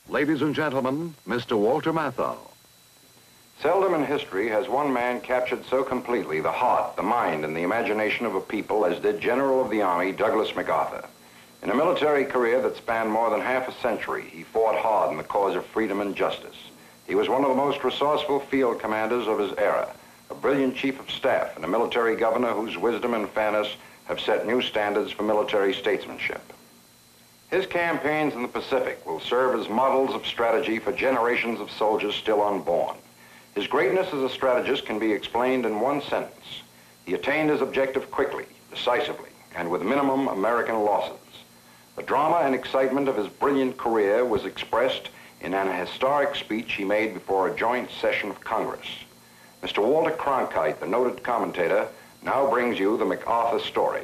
Ladies and gentlemen, Mr. Walter Matthau. Seldom in history has one man captured so completely the heart, the mind, and the imagination of a people as did General of the Army Douglas MacArthur. In a military career that spanned more than half a century, he fought hard in the cause of freedom and justice. He was one of the most resourceful field commanders of his era, a brilliant chief of staff and a military governor whose wisdom and fairness have set new standards for military statesmanship. His campaigns in the Pacific will serve as models of strategy for generations of soldiers still unborn. His greatness as a strategist can be explained in one sentence. He attained his objective quickly, decisively, and with minimum American losses. The drama and excitement of his brilliant career was expressed in an historic speech he made before a joint session of Congress. Mr. Walter Cronkite, the noted commentator, now brings you the MacArthur story.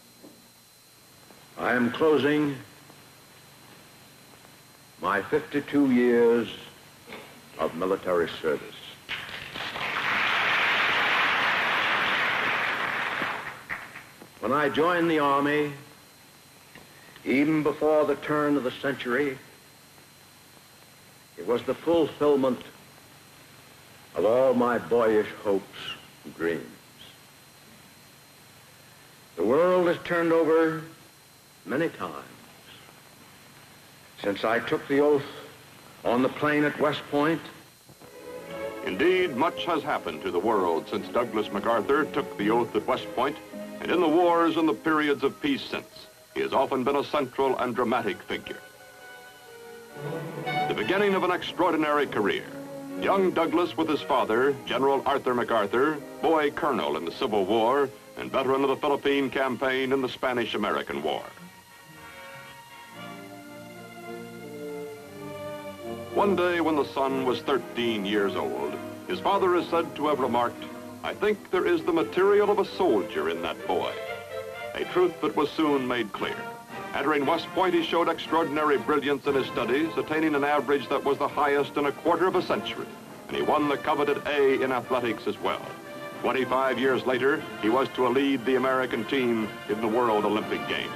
I am closing my 52 years of military service. When I joined the Army, even before the turn of the century, it was the fulfillment of all my boyish hopes and dreams. The world has turned over many times since I took the oath on the plain at West Point. Indeed, much has happened to the world since Douglas MacArthur took the oath at West Point, and in the wars and the periods of peace since, he has often been a central and dramatic figure. The beginning of an extraordinary career. Young Douglas with his father, General Arthur MacArthur, boy colonel in the Civil War, and veteran of the Philippine campaign in the Spanish-American War. One day when the son was 13 years old, his father is said to have remarked, "I think there is the material of a soldier in that boy," a truth that was soon made clear. Entering West Point, he showed extraordinary brilliance in his studies, attaining an average that was the highest in a quarter of a century, and he won the coveted A in athletics as well. 25 years later, he was to lead the American team in the World Olympic Games.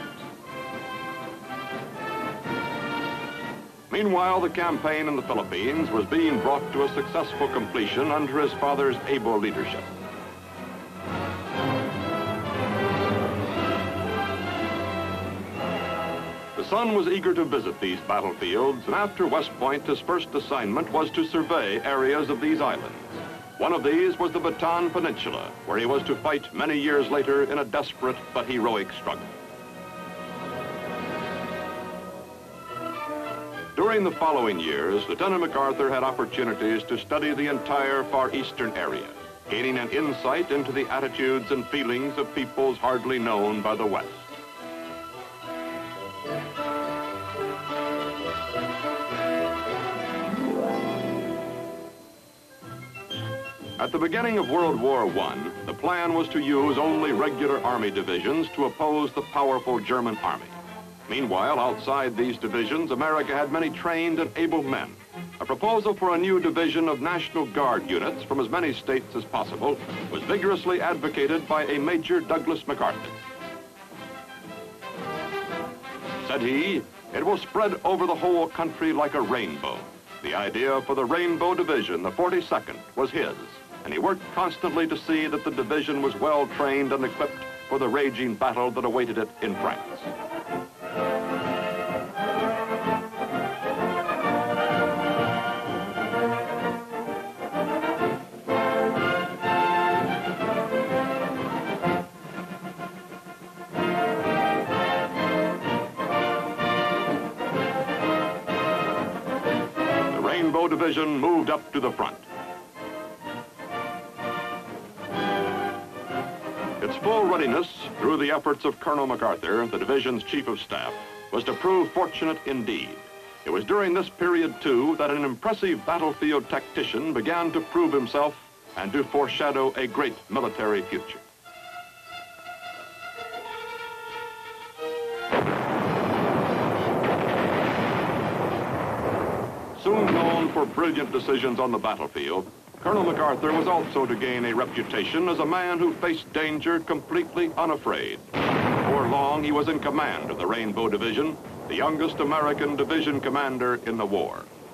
Meanwhile, the campaign in the Philippines was being brought to a successful completion under his father's able leadership. The son was eager to visit these battlefields, and after West Point, his first assignment was to survey areas of these islands. One of these was the Bataan Peninsula, where he was to fight many years later in a desperate but heroic struggle. During the following years, Lieutenant MacArthur had opportunities to study the entire Far Eastern area, gaining an insight into the attitudes and feelings of peoples hardly known by the West. At the beginning of World War I, the plan was to use only regular Army divisions to oppose the powerful German Army. Meanwhile, outside these divisions, America had many trained and able men. A proposal for a new division of National Guard units from as many states as possible was vigorously advocated by a Major Douglas MacArthur. Said he, "It will spread over the whole country like a rainbow." The idea for the Rainbow Division, the 42nd, was his, and he worked constantly to see that the division was well trained and equipped for the raging battle that awaited it in France. Rainbow Division moved up to the front. Its full readiness, through the efforts of Colonel MacArthur, the division's chief of staff, was to prove fortunate indeed. It was during this period, too, that an impressive battlefield tactician began to prove himself and to foreshadow a great military future. Soon known for brilliant decisions on the battlefield, Colonel MacArthur was also to gain a reputation as a man who faced danger completely unafraid. Before long, he was in command of the Rainbow Division, the youngest American division commander in the war.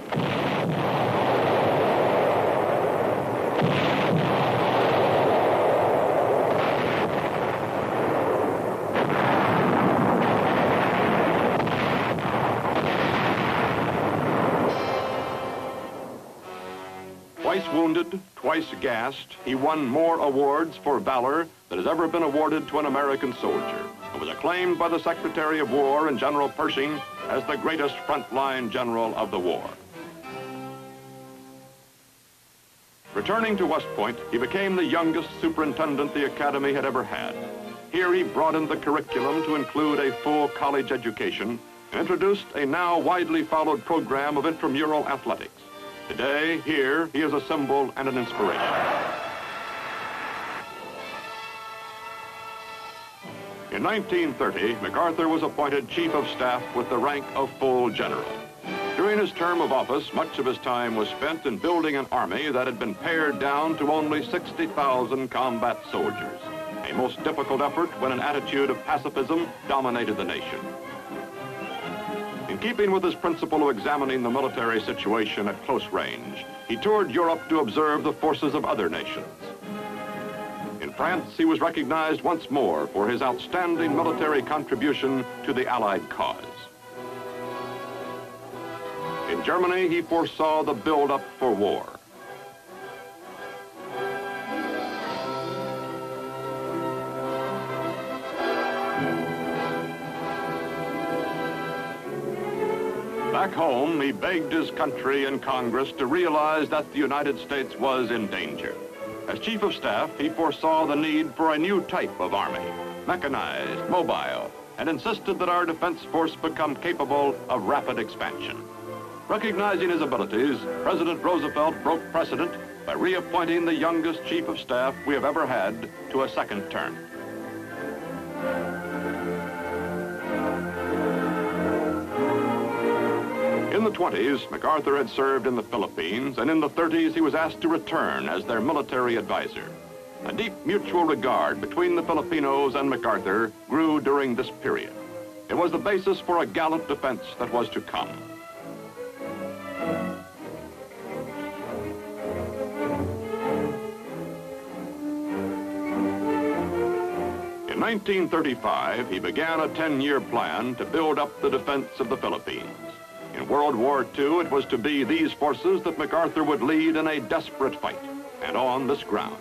Twice wounded, twice gassed, he won more awards for valor than has ever been awarded to an American soldier, and was acclaimed by the Secretary of War and General Pershing as the greatest frontline general of the war. Returning to West Point, he became the youngest superintendent the Academy had ever had. Here he broadened the curriculum to include a full college education and introduced a now widely followed program of intramural athletics. Today, here, he is a symbol and an inspiration. In 1930, MacArthur was appointed Chief of Staff with the rank of full general. During his term of office, much of his time was spent in building an army that had been pared down to only 60,000 combat soldiers, a most difficult effort when an attitude of pacifism dominated the nation. In keeping with his principle of examining the military situation at close range, he toured Europe to observe the forces of other nations. In France, he was recognized once more for his outstanding military contribution to the Allied cause. In Germany, he foresaw the build-up for war. Back home, he begged his country and Congress to realize that the United States was in danger. As Chief of Staff, he foresaw the need for a new type of army, mechanized, mobile, and insisted that our defense force become capable of rapid expansion. Recognizing his abilities, President Roosevelt broke precedent by reappointing the youngest Chief of Staff we have ever had to a second term. In the 20s, MacArthur had served in the Philippines, and in the 30s he was asked to return as their military advisor. A deep mutual regard between the Filipinos and MacArthur grew during this period. It was the basis for a gallant defense that was to come. In 1935, he began a 10-year plan to build up the defense of the Philippines. In World War II, it was to be these forces that MacArthur would lead in a desperate fight, and on this ground.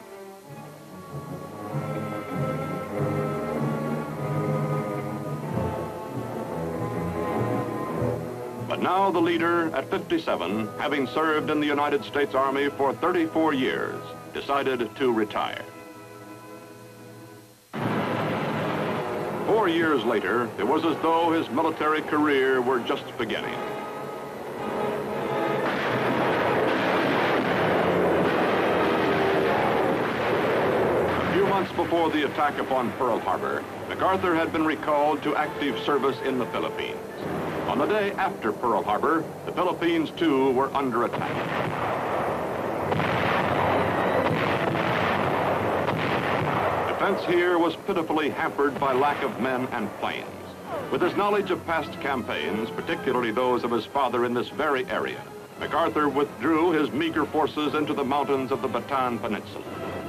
But now the leader, at 57, having served in the United States Army for 34 years, decided to retire. 4 years later, it was as though his military career were just beginning. A few months before the attack upon Pearl Harbor, MacArthur had been recalled to active service in the Philippines. On the day after Pearl Harbor, the Philippines, too, were under attack. Defense here was pitifully hampered by lack of men and planes. With his knowledge of past campaigns, particularly those of his father in this very area, MacArthur withdrew his meager forces into the mountains of the Bataan Peninsula.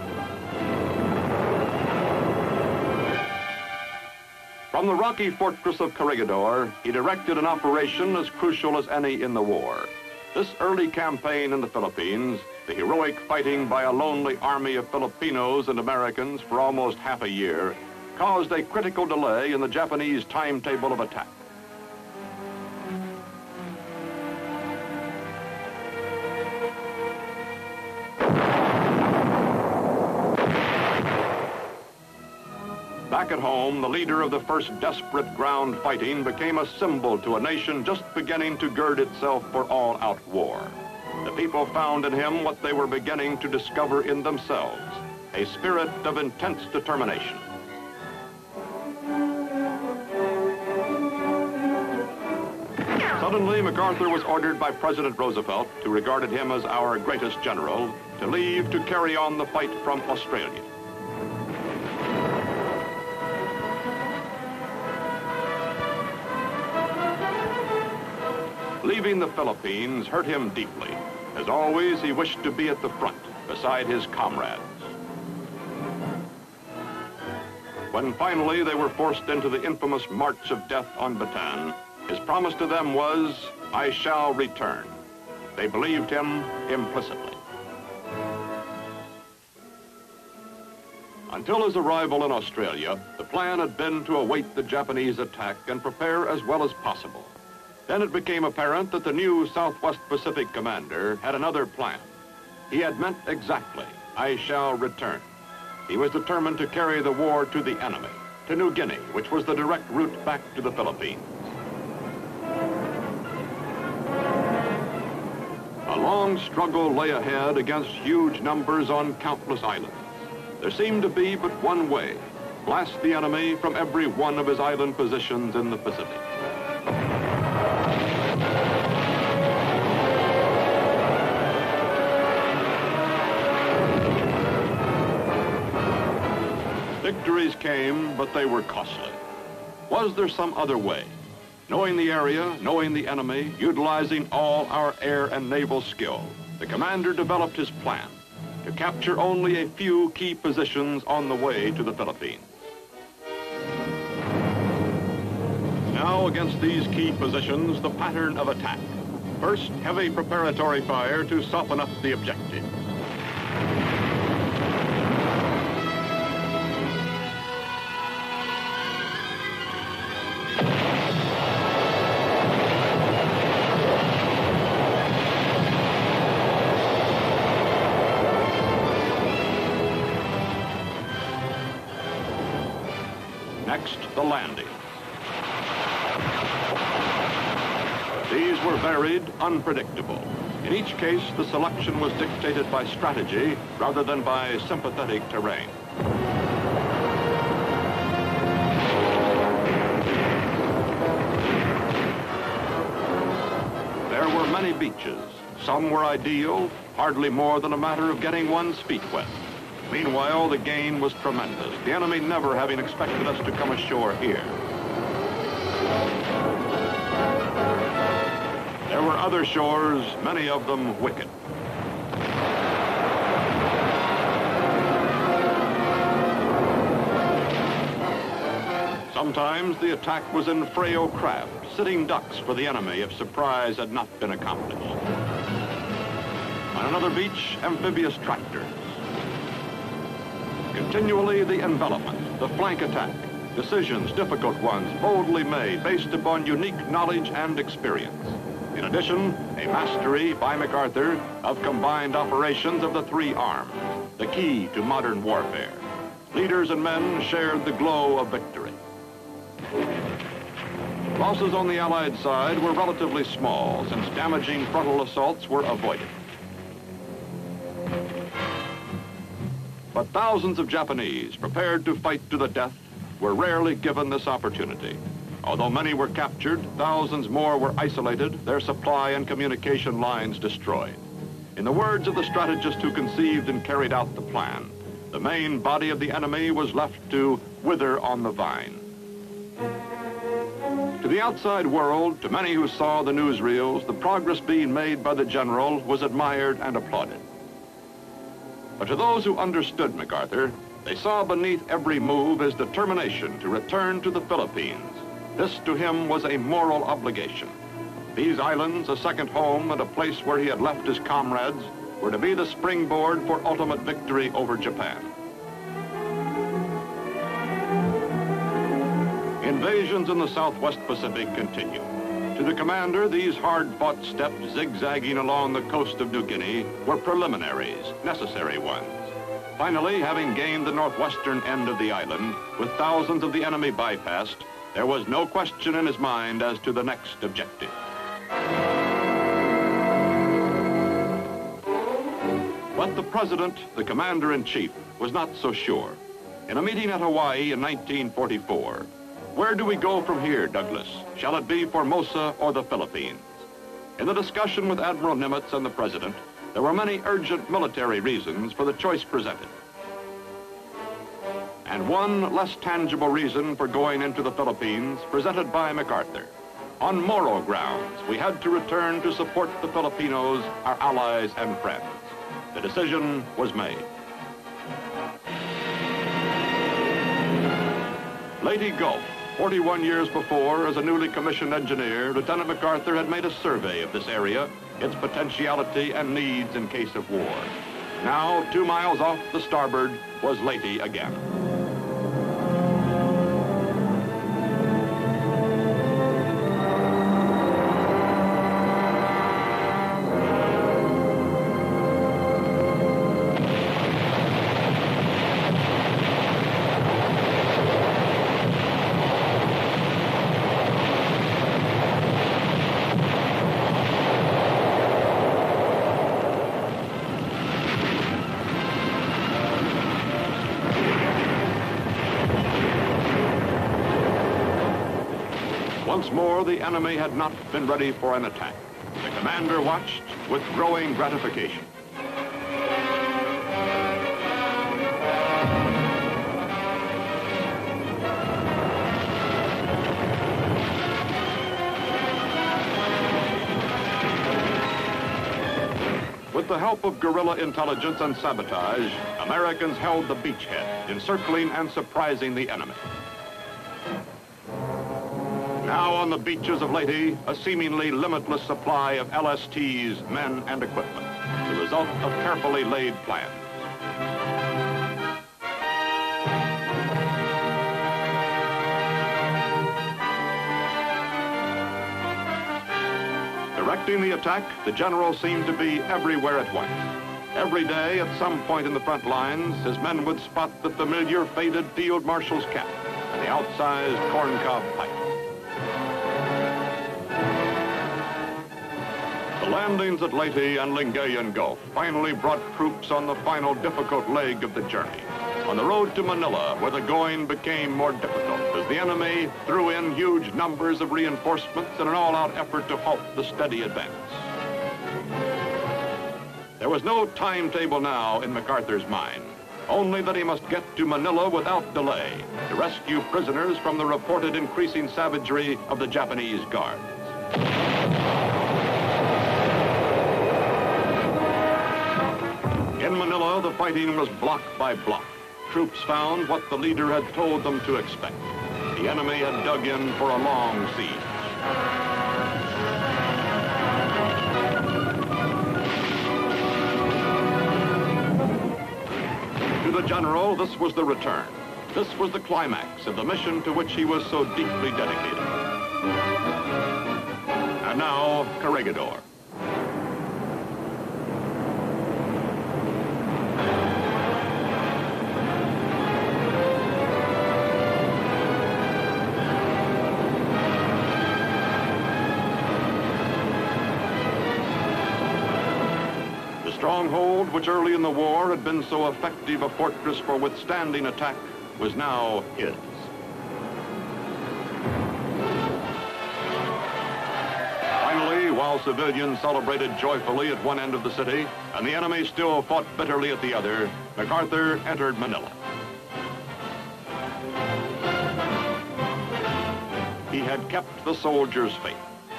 From the rocky fortress of Corregidor, he directed an operation as crucial as any in the war. This early campaign in the Philippines, the heroic fighting by a lonely army of Filipinos and Americans for almost half a year, caused a critical delay in the Japanese timetable of attack. Back at home, the leader of the first desperate ground fighting became a symbol to a nation just beginning to gird itself for all-out war. The people found in him what they were beginning to discover in themselves, a spirit of intense determination. Suddenly, MacArthur was ordered by President Roosevelt, who regarded him as our greatest general, to leave to carry on the fight from Australia. Leaving the Philippines hurt him deeply. As always, he wished to be at the front, beside his comrades. When finally they were forced into the infamous March of Death on Bataan, his promise to them was, "I shall return." They believed him implicitly. Until his arrival in Australia, the plan had been to await the Japanese attack and prepare as well as possible. Then it became apparent that the new Southwest Pacific commander had another plan. He had meant exactly, "I shall return." He was determined to carry the war to the enemy, to New Guinea, which was the direct route back to the Philippines. A long struggle lay ahead against huge numbers on countless islands. There seemed to be but one way: blast the enemy from every one of his island positions in the Pacific. Victories came, but they were costly. Was there some other way? Knowing the area, knowing the enemy, utilizing all our air and naval skill, the commander developed his plan to capture only a few key positions on the way to the Philippines. Now, against these key positions, the pattern of attack. First, heavy preparatory fire to soften up the objective. Next, the landing. These were varied, unpredictable. In each case, the selection was dictated by strategy rather than by sympathetic terrain. There were many beaches. Some were ideal, hardly more than a matter of getting one's feet wet. Meanwhile, the gain was tremendous, the enemy never having expected us to come ashore here. There were other shores, many of them wicked. Sometimes the attack was in frail craft, sitting ducks for the enemy if surprise had not been accomplished. On another beach, amphibious tractors. Continually the envelopment, the flank attack, decisions, difficult ones, boldly made, based upon unique knowledge and experience. In addition, a mastery by MacArthur of combined operations of the three arms, the key to modern warfare. Leaders and men shared the glow of victory. Losses on the Allied side were relatively small, since damaging frontal assaults were avoided. But thousands of Japanese, prepared to fight to the death, were rarely given this opportunity. Although many were captured, thousands more were isolated, their supply and communication lines destroyed. In the words of the strategist who conceived and carried out the plan, the main body of the enemy was left to wither on the vine. To the outside world, to many who saw the newsreels, the progress being made by the general was admired and applauded. But to those who understood MacArthur, they saw beneath every move his determination to return to the Philippines. This to him was a moral obligation. These islands, a second home and a place where he had left his comrades, were to be the springboard for ultimate victory over Japan. Invasions in the Southwest Pacific continued. To the commander, these hard-fought steps zigzagging along the coast of New Guinea were preliminaries, necessary ones. Finally, having gained the northwestern end of the island, with thousands of the enemy bypassed, there was no question in his mind as to the next objective. But the president, the commander-in-chief, was not so sure. In a meeting at Hawaii in 1944, "Where do we go from here, Douglas? Shall it be Formosa or the Philippines?" In the discussion with Admiral Nimitz and the president, there were many urgent military reasons for the choice presented. And one less tangible reason for going into the Philippines presented by MacArthur. On moral grounds, we had to return to support the Filipinos, our allies and friends. The decision was made. Leyte Gulf, 41 years before, as a newly commissioned engineer, Lieutenant MacArthur had made a survey of this area, its potentiality and needs in case of war. Now, 2 miles off the starboard, was Leyte again. Once more, the enemy had not been ready for an attack. The commander watched with growing gratification. With the help of guerrilla intelligence and sabotage, Americans held the beachhead, encircling and surprising the enemy. Now on the beaches of Leyte, a seemingly limitless supply of LSTs, men, and equipment, the result of carefully laid plans. Directing the attack, the general seemed to be everywhere at once. Every day, at some point in the front lines, his men would spot the familiar faded field marshal's cap and the outsized corncob pipe. The landings at Leyte and Lingayen Gulf finally brought troops on the final difficult leg of the journey, on the road to Manila, where the going became more difficult as the enemy threw in huge numbers of reinforcements in an all-out effort to halt the steady advance. There was no timetable now in MacArthur's mind, only that he must get to Manila without delay to rescue prisoners from the reported increasing savagery of the Japanese guards. In Manila, the fighting was block by block. Troops found what the leader had told them to expect. The enemy had dug in for a long siege. To the general, this was the return. This was the climax of the mission to which he was so deeply dedicated. And now, Corregidor. Stronghold, which early in the war had been so effective a fortress for withstanding attack, was now his. Finally, while civilians celebrated joyfully at one end of the city, and the enemy still fought bitterly at the other, MacArthur entered Manila. He had kept the soldiers' faith.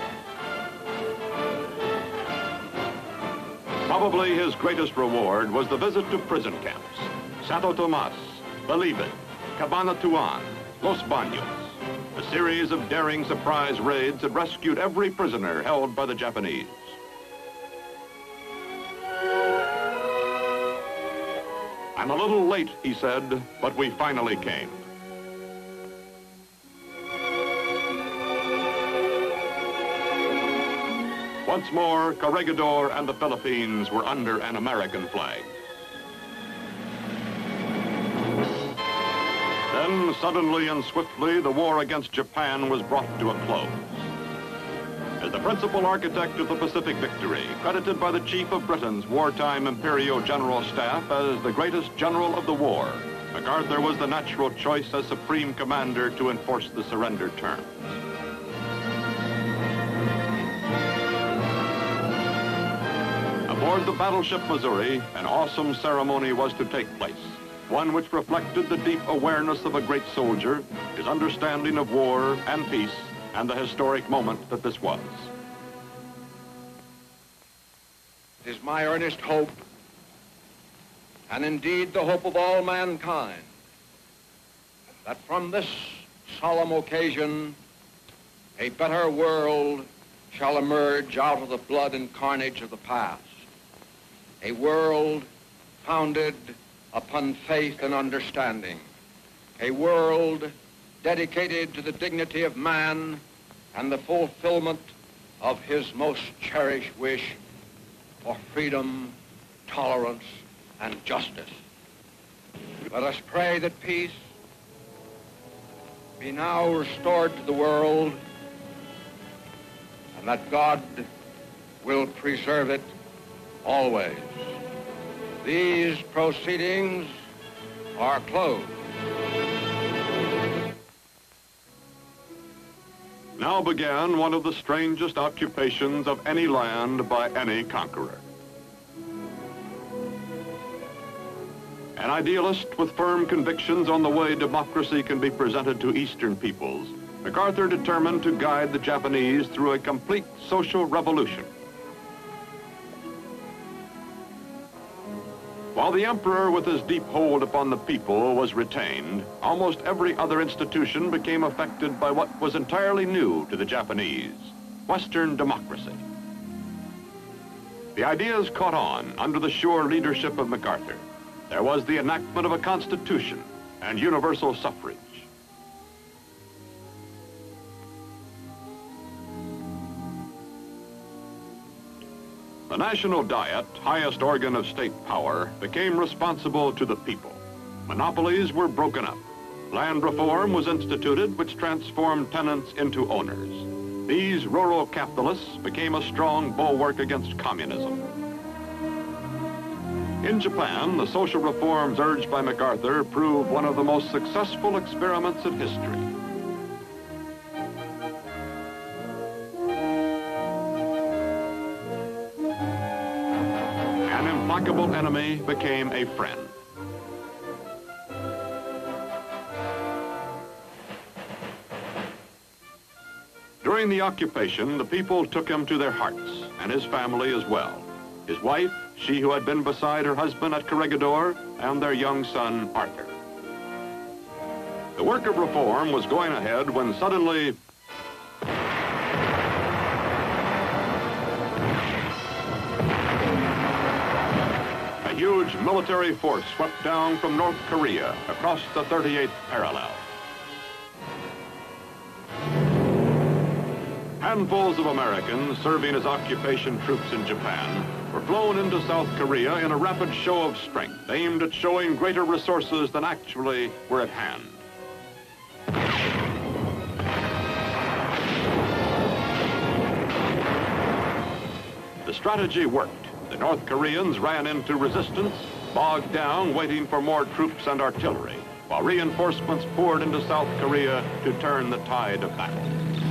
Probably his greatest reward was the visit to prison camps. Santo Tomas, Bilibid, Cabanatuan, Los Baños. A series of daring surprise raids had rescued every prisoner held by the Japanese. I'm a little late, he said, but we finally came. Once more, Corregidor and the Philippines were under an American flag. Then, suddenly and swiftly, the war against Japan was brought to a close. As the principal architect of the Pacific victory, credited by the Chief of Britain's wartime Imperial General Staff as the greatest general of the war, MacArthur was the natural choice as Supreme Commander to enforce the surrender terms. Aboard the battleship Missouri, an awesome ceremony was to take place, one which reflected the deep awareness of a great soldier, his understanding of war and peace, and the historic moment that this was. It is my earnest hope, and indeed the hope of all mankind, that from this solemn occasion, a better world shall emerge out of the blood and carnage of the past. A world founded upon faith and understanding. A world dedicated to the dignity of man and the fulfillment of his most cherished wish for freedom, tolerance, and justice. Let us pray that peace be now restored to the world, and that God will preserve it always. These proceedings are closed. Now began one of the strangest occupations of any land by any conqueror. An idealist with firm convictions on the way democracy can be presented to Eastern peoples, MacArthur determined to guide the Japanese through a complete social revolution. While the emperor with his deep hold upon the people was retained, almost every other institution became affected by what was entirely new to the Japanese, Western democracy. The ideas caught on under the sure leadership of MacArthur. There was the enactment of a constitution and universal suffrage. The National Diet, highest organ of state power, became responsible to the people. Monopolies were broken up. Land reform was instituted, which transformed tenants into owners. These rural capitalists became a strong bulwark against communism. In Japan, the social reforms urged by MacArthur proved one of the most successful experiments in history. An implacable enemy became a friend. During the occupation, the people took him to their hearts, and his family as well. His wife, she who had been beside her husband at Corregidor, and their young son, Arthur. The work of reform was going ahead when suddenly a huge military force swept down from North Korea across the 38th parallel. Handfuls of Americans serving as occupation troops in Japan were flown into South Korea in a rapid show of strength aimed at showing greater resources than actually were at hand. The strategy worked. The North Koreans ran into resistance, bogged down waiting for more troops and artillery, while reinforcements poured into South Korea to turn the tide of battle.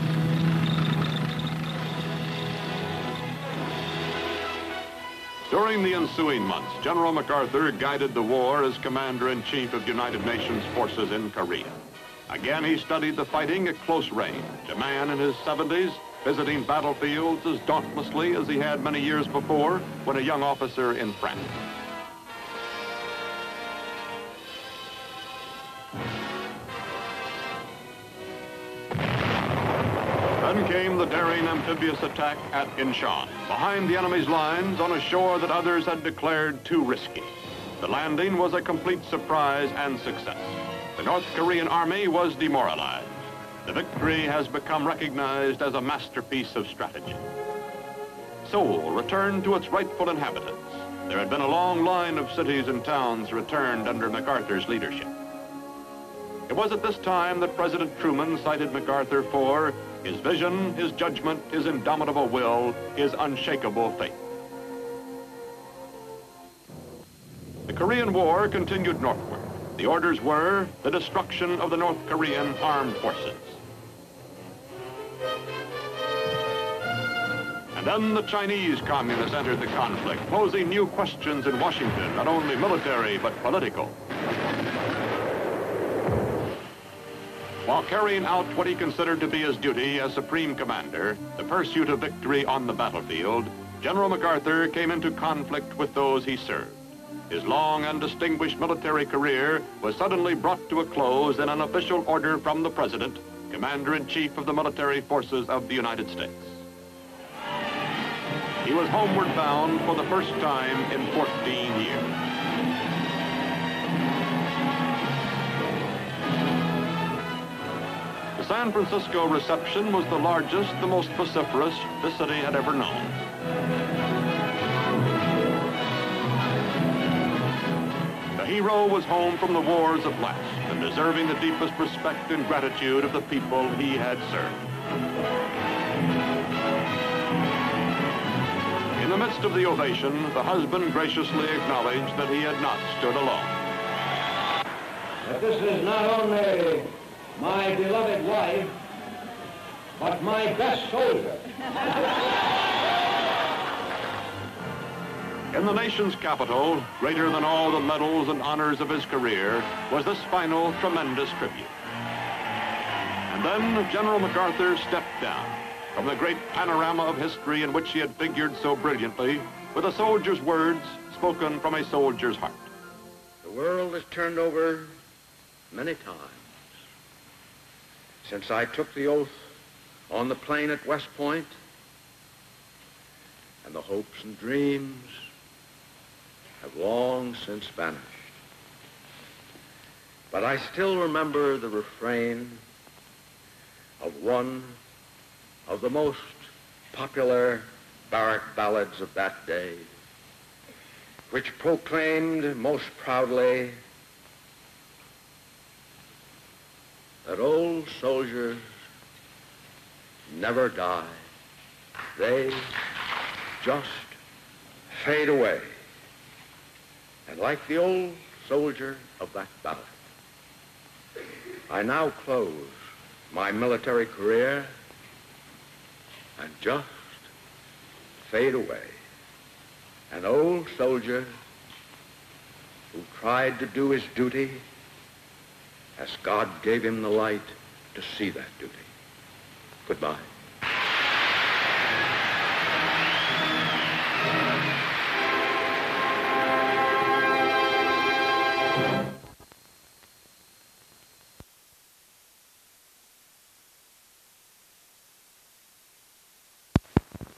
During the ensuing months, General MacArthur guided the war as Commander-in-Chief of United Nations forces in Korea. Again, he studied the fighting at close range, a man in his 70s, visiting battlefields as dauntlessly as he had many years before when a young officer in France. Then came the daring amphibious attack at Incheon, behind the enemy's lines on a shore that others had declared too risky. The landing was a complete surprise and success. The North Korean army was demoralized. The victory has become recognized as a masterpiece of strategy. Seoul returned to its rightful inhabitants. There had been a long line of cities and towns returned under MacArthur's leadership. It was at this time that President Truman cited MacArthur for his vision, his judgment, his indomitable will, his unshakable faith. The Korean War continued northward. The orders were the destruction of the North Korean armed forces. And then the Chinese communists entered the conflict, posing new questions in Washington, not only military but political. While carrying out what he considered to be his duty as Supreme Commander, the pursuit of victory on the battlefield, General MacArthur came into conflict with those he served. His long and distinguished military career was suddenly brought to a close in an official order from the President, Commander-in-Chief of the Military Forces of the United States. He was homeward bound for the first time in 14 years. The San Francisco reception was the largest, the most vociferous the city had ever known. The hero was home from the wars at last and deserving the deepest respect and gratitude of the people he had served. In the midst of the ovation, the husband graciously acknowledged that he had not stood alone. That this is not only my beloved wife, but my best soldier. In the nation's capital, greater than all the medals and honors of his career, was this final tremendous tribute. And then General MacArthur stepped down from the great panorama of history in which he had figured so brilliantly, with a soldier's words spoken from a soldier's heart. The world has turned over many times since I took the oath on the plain at West Point, and the hopes and dreams have long since vanished. But I still remember the refrain of one of the most popular barrack ballads of that day, which proclaimed most proudly that old soldiers never die. They just fade away. And like the old soldier of that ballad, I now close my military career and just fade away. An old soldier who tried to do his duty as God gave him the light to see that duty. Goodbye.